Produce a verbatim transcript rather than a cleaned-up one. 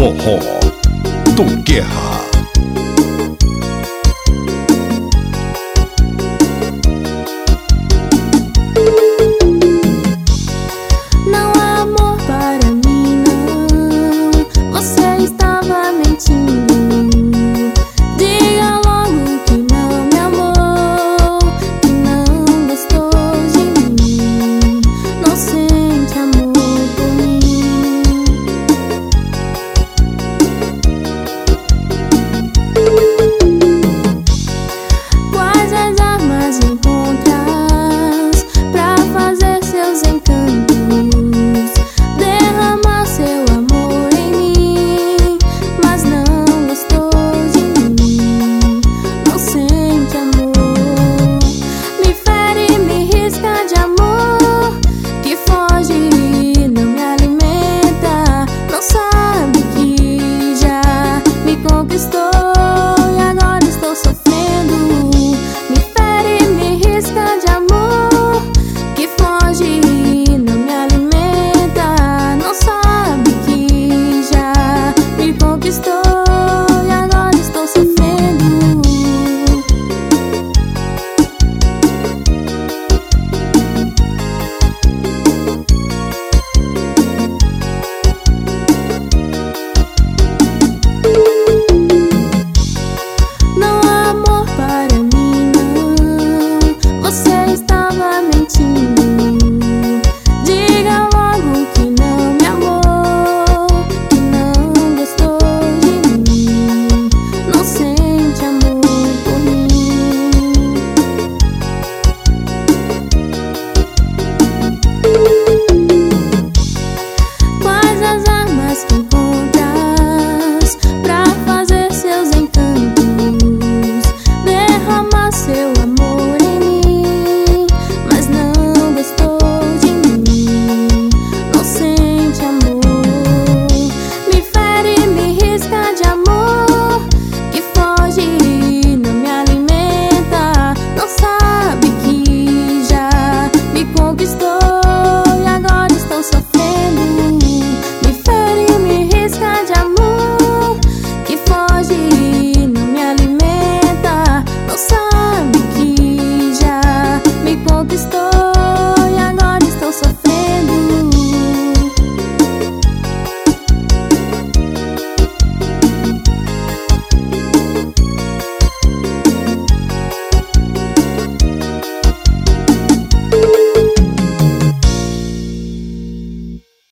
Forró do Guerra. Não há amor para mim, não. Você estava mentindo. Diga logo que não me amou, que não gostou de mim, não sente amor por mim. Quais as armas encontras pra fazer seus encantos, derramar seu amor em mim, mas não gostou de mim, não sente amor. Me fere, me risca de amor, que foge, não me alimenta, não sabe que já me conquistou e agora estou sofrendo. Me fere, me risca de amor, que foge, não me alimenta, não sabe que já me conquistou e agora estou sofrendo. Não há amor para mim, não. Você estava mentindo. Diga logo que não me amou, que não gostou de mim, não sente amor por mim. Quais as armas que encontras pra fazer seus encantos, derramar seu amor em mim, mas não gostou de mim, não sente amor. Me fere, me risca de amor, que foge, não me alimenta, não sabe que já me conquistou e agora estou sofrendo. Me fere, me risca de amor, que foge, não me alimenta, não sabe que já me conquistou